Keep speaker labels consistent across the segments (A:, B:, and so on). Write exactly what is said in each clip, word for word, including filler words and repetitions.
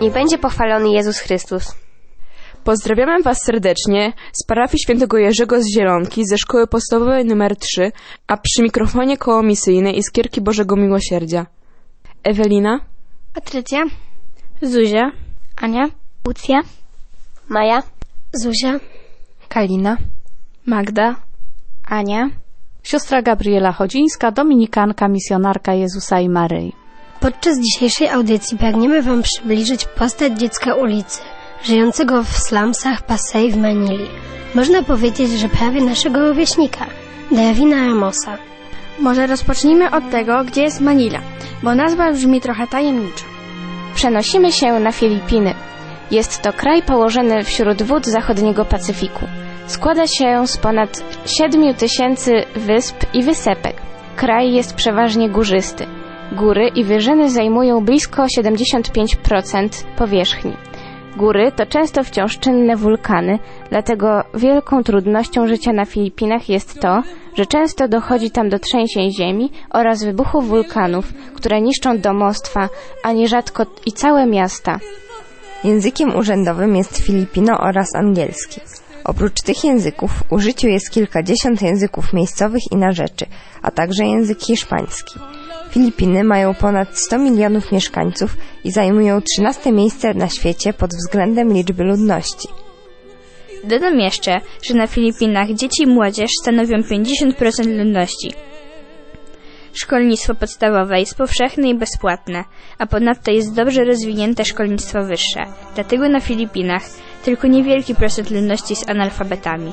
A: Niech będzie pochwalony Jezus Chrystus.
B: Pozdrawiamy Was serdecznie z parafii świętego Jerzego z Zielonki, ze szkoły podstawowej numer trzy, a przy mikrofonie koło misyjnej Iskierki Bożego Miłosierdzia Ewelina,
C: Patrycja, Zuzia, Ania, Lucja,
A: Maja,
D: Zuzia,
E: Kalina,
C: Magda, Ania,
F: siostra Gabriela Chodzińska, dominikanka, misjonarka Jezusa i Maryi.
D: Podczas dzisiejszej audycji pragniemy Wam przybliżyć postać dziecka ulicy, żyjącego w slumsach Pasay w Manili. Można powiedzieć, że prawie naszego rówieśnika, Darwina Ramosa.
C: Może rozpocznijmy od tego, gdzie jest Manila, bo nazwa brzmi trochę tajemniczo.
G: Przenosimy się na Filipiny. Jest to kraj położony wśród wód zachodniego Pacyfiku. Składa się z ponad siedmiu tysięcy wysp i wysepek. Kraj jest przeważnie górzysty. Góry i wyżyny zajmują blisko siedemdziesiąt pięć procent powierzchni. Góry to często wciąż czynne wulkany, dlatego wielką trudnością życia na Filipinach jest to, że często dochodzi tam do trzęsień ziemi oraz wybuchów wulkanów, które niszczą domostwa, a nierzadko i całe miasta.
E: Językiem urzędowym jest filipino oraz angielski. Oprócz tych języków w użyciu jest kilkadziesiąt języków miejscowych i narzeczy, a także język hiszpański. Filipiny mają ponad sto milionów mieszkańców i zajmują trzynaste miejsce na świecie pod względem liczby ludności.
C: Dodam jeszcze, że na Filipinach dzieci i młodzież stanowią pięćdziesiąt procent ludności. Szkolnictwo podstawowe jest powszechne i bezpłatne, a ponadto jest dobrze rozwinięte szkolnictwo wyższe. Dlatego na Filipinach tylko niewielki procent ludności jest analfabetami.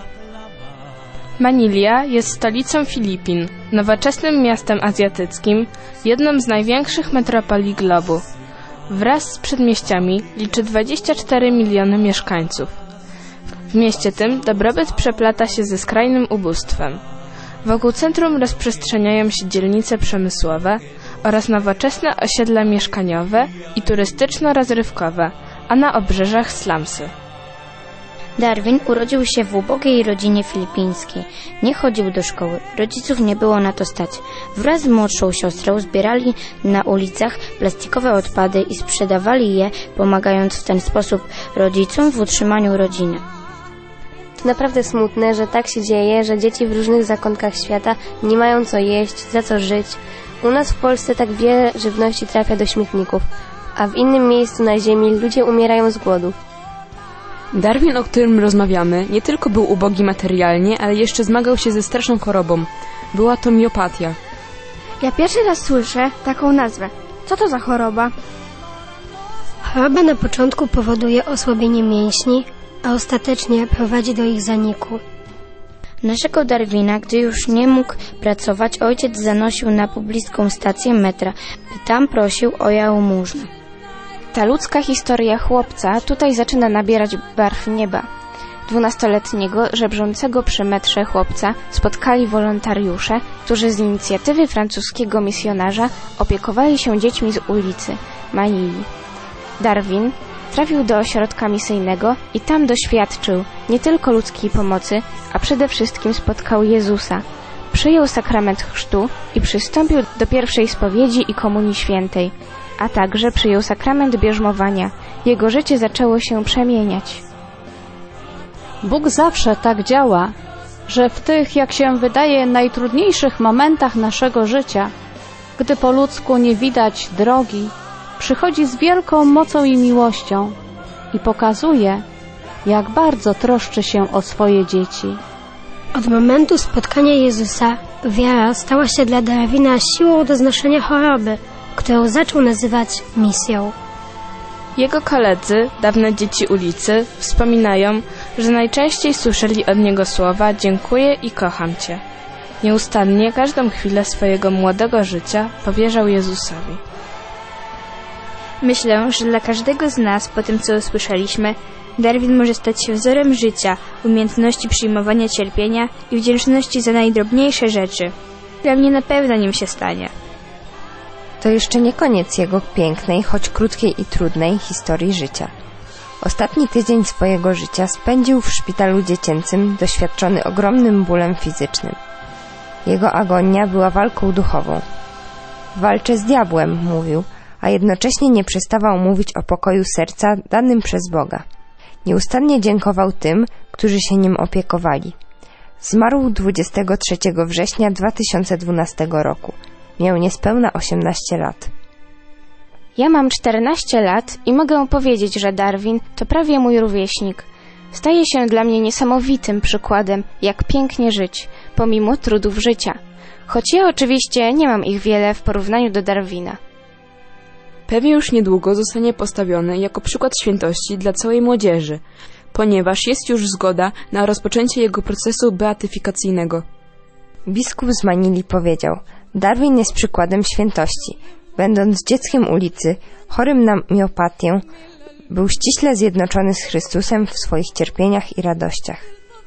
B: Manila jest stolicą Filipin, nowoczesnym miastem azjatyckim, jedną z największych metropolii globu. Wraz z przedmieściami liczy dwadzieścia cztery miliony mieszkańców. W mieście tym dobrobyt przeplata się ze skrajnym ubóstwem. Wokół centrum rozprzestrzeniają się dzielnice przemysłowe oraz nowoczesne osiedla mieszkaniowe i turystyczno-rozrywkowe, a na obrzeżach slumsy.
H: Darwin urodził się w ubogiej rodzinie filipińskiej. Nie chodził do szkoły. Rodziców nie było na to stać. Wraz z młodszą siostrą zbierali na ulicach plastikowe odpady i sprzedawali je, pomagając w ten sposób rodzicom w utrzymaniu rodziny.
A: To naprawdę smutne, że tak się dzieje, że dzieci w różnych zakątkach świata nie mają co jeść, za co żyć. U nas w Polsce tak wiele żywności trafia do śmietników, a w innym miejscu na ziemi ludzie umierają z głodu.
B: Darwin, o którym rozmawiamy, nie tylko był ubogi materialnie, ale jeszcze zmagał się ze straszną chorobą. Była to miopatia.
C: Ja pierwszy raz słyszę taką nazwę. Co to za choroba?
D: Choroba na początku powoduje osłabienie mięśni, a ostatecznie prowadzi do ich zaniku.
H: Naszego Darwina, gdy już nie mógł pracować, ojciec zanosił na pobliską stację metra, by tam prosił o jałmużnę.
G: Ta ludzka historia chłopca tutaj zaczyna nabierać barw nieba. Dwunastoletniego, żebrzącego przy metrze chłopca spotkali wolontariusze, którzy z inicjatywy francuskiego misjonarza opiekowali się dziećmi z ulicy Manili. Darwin trafił do ośrodka misyjnego i tam doświadczył nie tylko ludzkiej pomocy, a przede wszystkim spotkał Jezusa. Przyjął sakrament chrztu i przystąpił do pierwszej spowiedzi i komunii świętej, a także przyjął sakrament bierzmowania. Jego życie zaczęło się przemieniać.
F: Bóg zawsze tak działa, że w tych, jak się wydaje, najtrudniejszych momentach naszego życia, gdy po ludzku nie widać drogi, przychodzi z wielką mocą i miłością i pokazuje, jak bardzo troszczy się o swoje dzieci.
D: Od momentu spotkania Jezusa wiara stała się dla Darwina siłą do znoszenia choroby, którą zaczął nazywać misją.
B: Jego koledzy, dawne dzieci ulicy, wspominają, że najczęściej słyszeli od niego słowa dziękuję i kocham Cię. Nieustannie każdą chwilę swojego młodego życia powierzał Jezusowi.
C: Myślę, że dla każdego z nas, po tym co usłyszeliśmy, Darwin może stać się wzorem życia, umiejętności przyjmowania cierpienia i wdzięczności za najdrobniejsze rzeczy. Dla mnie na pewno nim się stanie.
E: To jeszcze nie koniec jego pięknej, choć krótkiej i trudnej historii życia. Ostatni tydzień swojego życia spędził w szpitalu dziecięcym, doświadczony ogromnym bólem fizycznym. Jego agonia była walką duchową. Walczę z diabłem, mówił, a jednocześnie nie przestawał mówić o pokoju serca danym przez Boga. Nieustannie dziękował tym, którzy się nim opiekowali. Zmarł dwudziestego trzeciego września dwa tysiące dwunastego roku. Miał niespełna osiemnaście lat.
G: Ja mam czternaście lat i mogę powiedzieć, że Darwin to prawie mój rówieśnik. Staje się dla mnie niesamowitym przykładem, jak pięknie żyć, pomimo trudów życia. Choć ja oczywiście nie mam ich wiele w porównaniu do Darwina.
I: Pewnie już niedługo zostanie postawiony jako przykład świętości dla całej młodzieży, ponieważ jest już zgoda na rozpoczęcie jego procesu beatyfikacyjnego.
E: Biskup z Manili powiedział: Darwin jest przykładem świętości. Będąc dzieckiem ulicy, chorym na miopatię, był ściśle zjednoczony z Chrystusem w swoich cierpieniach i radościach.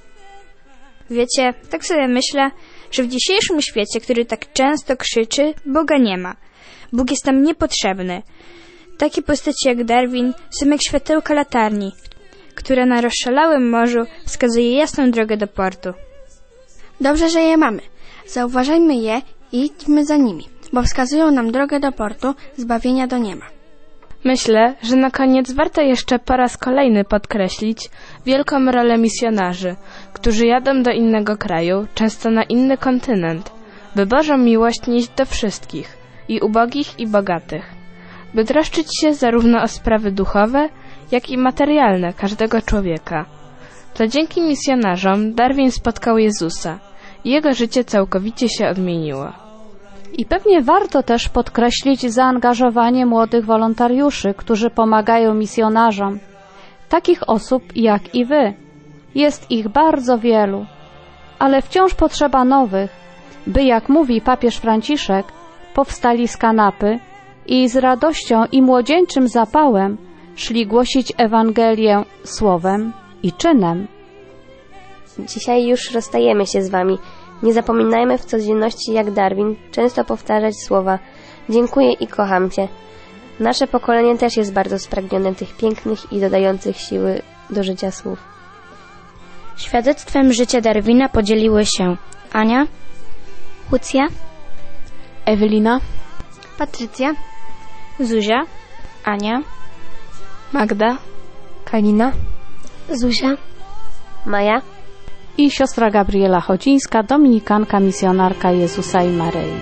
C: Wiecie, tak sobie myślę, że w dzisiejszym świecie, który tak często krzyczy, Boga nie ma. Bóg jest nam niepotrzebny. Takie postaci jak Darwin są jak światełka latarni, która na rozszalałym morzu wskazuje jasną drogę do portu.
J: Dobrze, że je mamy. Zauważajmy je i idźmy za nimi, bo wskazują nam drogę do portu, zbawienia do nieba.
B: Myślę, że na koniec warto jeszcze po raz kolejny podkreślić wielką rolę misjonarzy, którzy jadą do innego kraju, często na inny kontynent, by Bożą miłość nieść do wszystkich, i ubogich, i bogatych, by troszczyć się zarówno o sprawy duchowe, jak i materialne każdego człowieka. To dzięki misjonarzom Darwin spotkał Jezusa i jego życie całkowicie się odmieniło.
F: I pewnie warto też podkreślić zaangażowanie młodych wolontariuszy, którzy pomagają misjonarzom. Takich osób jak i wy. Jest ich bardzo wielu, ale wciąż potrzeba nowych, by, jak mówi papież Franciszek, powstali z kanapy i z radością i młodzieńczym zapałem szli głosić Ewangelię słowem i czynem.
A: Dzisiaj już rozstajemy się z wami. Nie zapominajmy w codzienności jak Darwin często powtarzać słowa: dziękuję i kocham cię. Nasze pokolenie też jest bardzo spragnione tych pięknych i dodających siły do życia słów.
H: Świadectwem życia Darwina podzieliły się Ania,
C: Łucja,
B: Ewelina,
J: Patrycja,
C: Zuzia,
G: Ania,
B: Magda,
E: Kalina,
D: Zuzia,
A: Maja
F: i siostra Gabriela Chodzińska, dominikanka, misjonarka Jezusa i Maryi.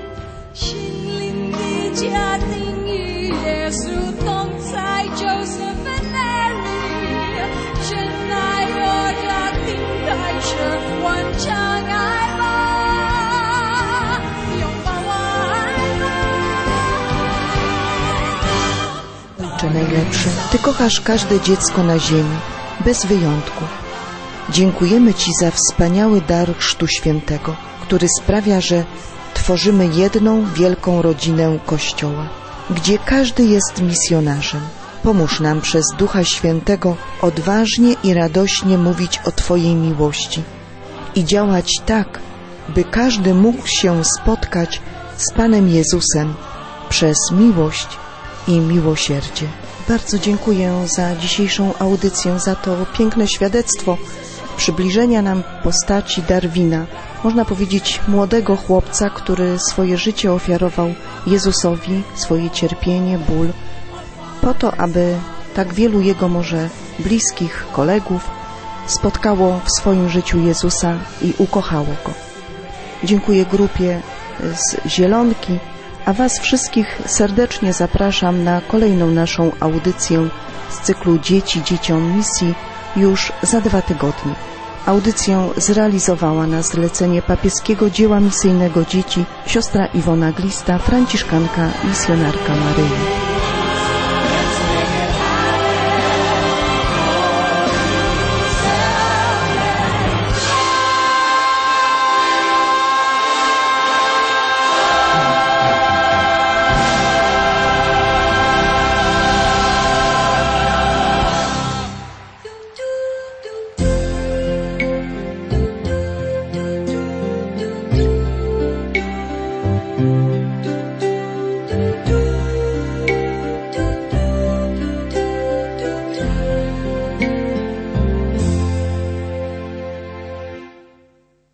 K: Ojcze najlepszy, Ty kochasz każde dziecko na ziemi, bez wyjątku. Dziękujemy Ci za wspaniały dar Chrztu Świętego, który sprawia, że tworzymy jedną wielką rodzinę Kościoła, gdzie każdy jest misjonarzem. Pomóż nam przez Ducha Świętego odważnie i radośnie mówić o Twojej miłości i działać tak, by każdy mógł się spotkać z Panem Jezusem przez miłość i miłosierdzie. Bardzo dziękuję za dzisiejszą audycję, za to piękne świadectwo przybliżenia nam postaci Darwina, można powiedzieć młodego chłopca, który swoje życie ofiarował Jezusowi, swoje cierpienie, ból, po to, aby tak wielu jego może bliskich kolegów spotkało w swoim życiu Jezusa i ukochało Go. Dziękuję grupie z Zielonki, a Was wszystkich serdecznie zapraszam na kolejną naszą audycję z cyklu Dzieci Dzieciom Misji już za dwa tygodnie. Audycję zrealizowała na zlecenie papieskiego dzieła misyjnego dzieci siostra Iwona Glista, franciszkanka, misjonarka Maryi.